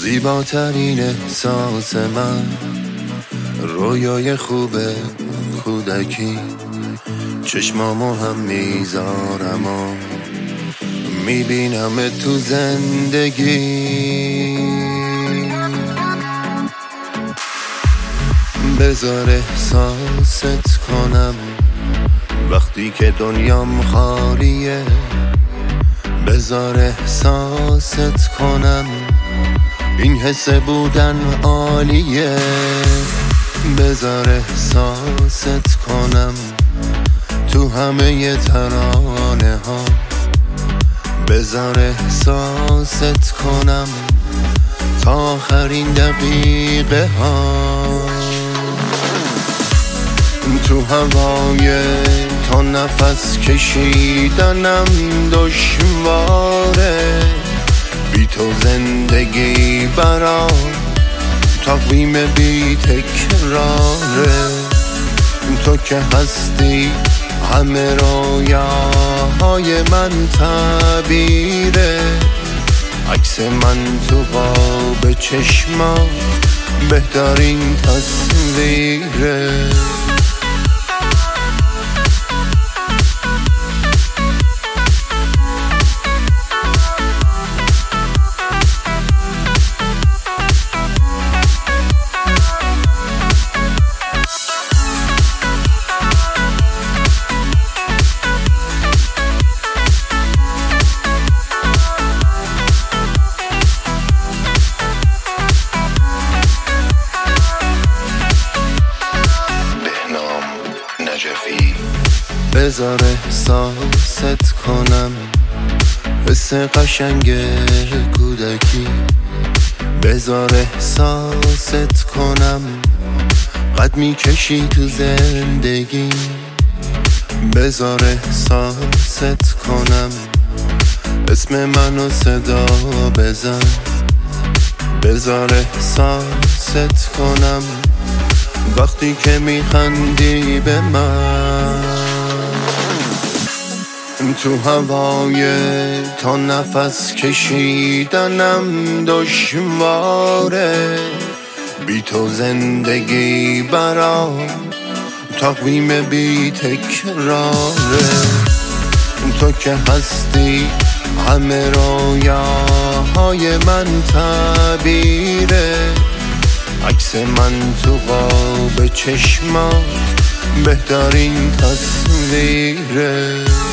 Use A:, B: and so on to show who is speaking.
A: زیباترین احساس من، رویای خوب کودکی. چشمامو هم میذارم و میبینم تو زندگی. بذار احساست کنم وقتی که دنیام خالیه. بذار احساست کنم این حس بودن عالیه. بذار احساست کنم تو همه ترانه ها. بذار احساست کنم تا آخرین دقیقه ها. تو هوای تا نفس کشیدنم دشواره. بی تو زندگی برام تقویم بی تکراره. تو که هستی همه رویاهای من تعبیره. عکس من تو قاب چشمات بهترین تصویره. بذار احساست کنم حس قشنگ کودکی. بذار احساست کنم قد میکشی تو زندگی. بذار احساست کنم اسم منو صدا بزن. بذار احساست کنم وقتی که میخندی به من. تو هوای تا نفس کشیدنم دشواره. بی تو زندگی برام تقویم بی تکراره. تو که هستی همه رویاهای من تعبیره. عکس من تو قاب چشمات بهترین تصویره.